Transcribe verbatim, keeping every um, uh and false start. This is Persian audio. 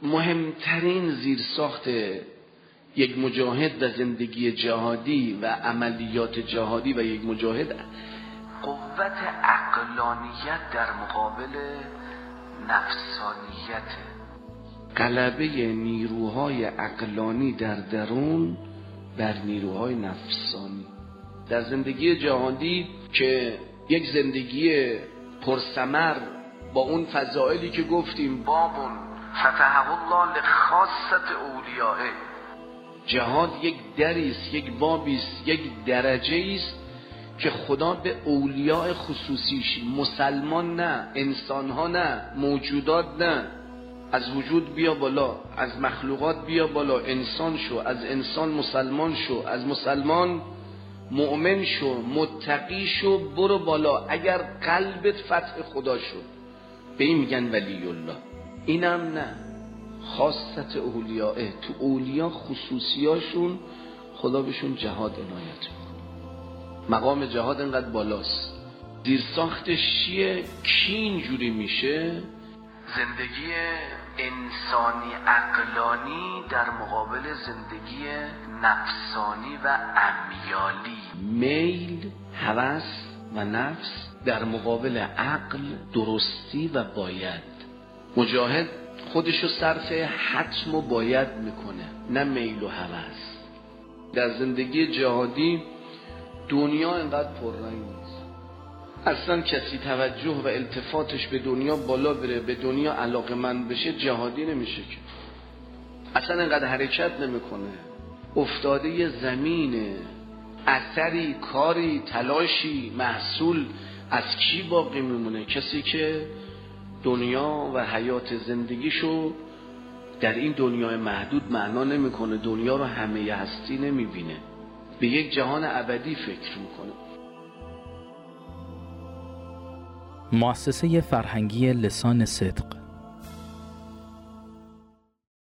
مهمترین زیرساخت یک مجاهد و زندگی جهادی و عملیات جهادی و یک مجاهد قوت عقلانیت در مقابل نفسانیت، غلبه نیروهای عقلانی در درون بر نیروهای نفسانی. در زندگی جهادی که یک زندگی پرثمر با اون فضائلی که گفتیم، بابون فتحه الله لخاصة اولیائه، جهاد یک دری است، یک بابی است، یک درجه است که خدا به اولیاء خصوصیش، مسلمان نه، انسانها نه، موجودات نه، از وجود بیا بالا، از مخلوقات بیا بالا، انسان شو، از انسان مسلمان شو، از مسلمان مؤمن شو، متقی شو، برو بالا. اگر قلبت فتح خدا شد، به این میگن ولی الله. اینم نه، خاصت اولیائه، تو اولیا خصوصیاشون خدا بهشون جهاد عنایت میکنه. مقام جهاد انقدر بالاست. زیرساختش چیه؟ کی اینجوری میشه؟ زندگی انسانی عقلانی در مقابل زندگی نفسانی و امیالی، میل، هوس و نفس در مقابل عقل، درستی و باید. مجاهد خودشو صرف حتم و باید میکنه، نه میل و هوس. در زندگی جهادی دنیا انقدر پررنگ نیست. اصلا کسی توجه و التفاتش به دنیا بالا بره، به دنیا علاقمند بشه، جهادی نمیشه که. اصلا انقدر حرکت نمیکنه. افتاده یه زمینه، اثری، کاری، تلاشی، محصول از کی باقی میمونه؟ کسی که دنیا و حیات زندگیشو در این دنیای محدود معنا نمیکنه، دنیا رو همه هستی نمیبینه، به یک جهان ابدی فکر میکنه. مؤسسه فرهنگی لسان صدق